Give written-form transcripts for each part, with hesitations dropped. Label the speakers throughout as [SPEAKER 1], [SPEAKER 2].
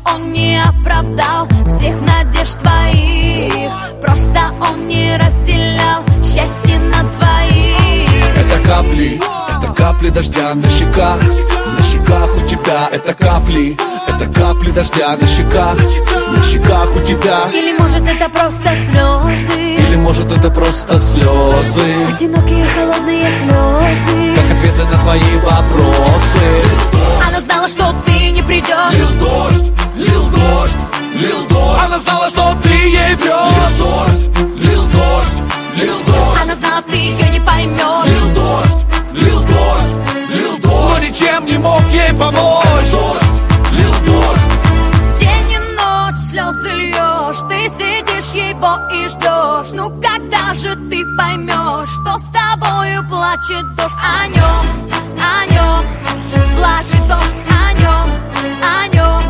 [SPEAKER 1] он не оправдал всех надежд твоих. Просто он не разделял счастье на двоих.
[SPEAKER 2] Это капли дождя на щеках у тебя. Это капли дождя на щеках у тебя.
[SPEAKER 1] Или может это просто слезы,
[SPEAKER 2] или может это просто слезы,
[SPEAKER 1] одинокие холодные слезы,
[SPEAKER 2] как ответы на твои вопросы.
[SPEAKER 1] Она знала, что ты не придешь.
[SPEAKER 2] Лил дождь, лил дождь, лил дождь. Она знала, что ты ей врешь. Лил дождь, лил дождь, лил дождь.
[SPEAKER 1] Она знала, ты ее не поймешь.
[SPEAKER 2] Лил дождь, лил дождь, лил дождь. Но ничем не мог ей помочь. Дождь, лил дождь.
[SPEAKER 1] День и ночь слезы льешь, ты сидишь его и ждешь. Ну когда же ты поймешь, что с тобою плачет дождь? О нем плачет дождь, о нем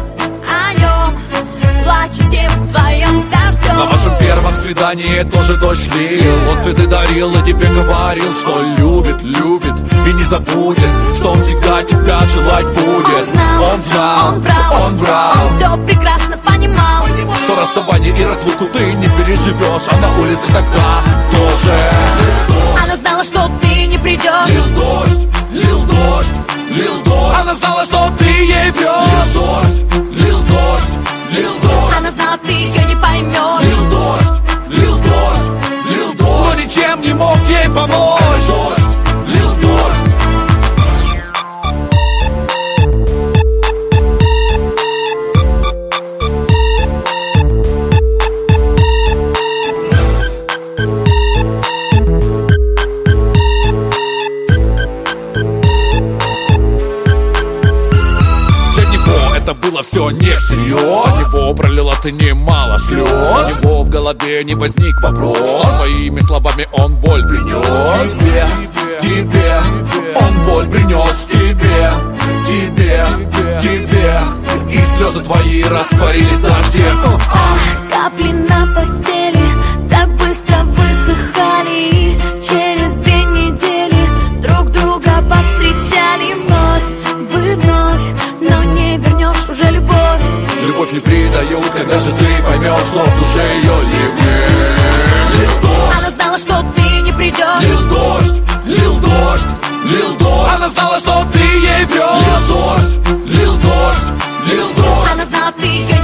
[SPEAKER 1] плачет день в твоем с дождем.
[SPEAKER 2] На вашем первом свидании тоже дождь лил. Он цветы дарил и тебе говорил, что любит и не забудет, что он всегда тебя желать будет.
[SPEAKER 1] Он знал,
[SPEAKER 2] он врал,
[SPEAKER 1] он все прекрасно понимал,
[SPEAKER 2] что расставание и разлуку ты не переживешь, а на улице тогда тоже.
[SPEAKER 1] Она знала, что ты не придешь.
[SPEAKER 2] Лил дождь, лил дождь, лил дождь. Она знала, что ты ей врешь. Лил дождь, лил дождь, лил дождь.
[SPEAKER 1] Она знала, ты ее не поймешь.
[SPEAKER 2] Лил дождь, лил дождь, лил дождь. Но ничем не мог ей помочь. Дождь, лил дождь. Это было все не всерьез. За него пролила ты немало слез. У него в голове не возник вопрос, что своими словами он боль принес тебе. Он боль принес тебе. И слезы твои растворились в дожде.
[SPEAKER 1] Капли на постели так быстро высыхали. Через 2 недели друг друга повстречали. Вновь, но не вернешь уже любовь.
[SPEAKER 2] Любовь не предают, когда же ты поймешь, что в душе ее нет. Лил дождь.
[SPEAKER 1] Она знала, что ты не придешь.
[SPEAKER 2] Лил дождь, лил дождь, лил дождь. Она знала, что ты ей врешь. Лил дождь, лил дождь, лил дождь.
[SPEAKER 1] Она знала, ты ее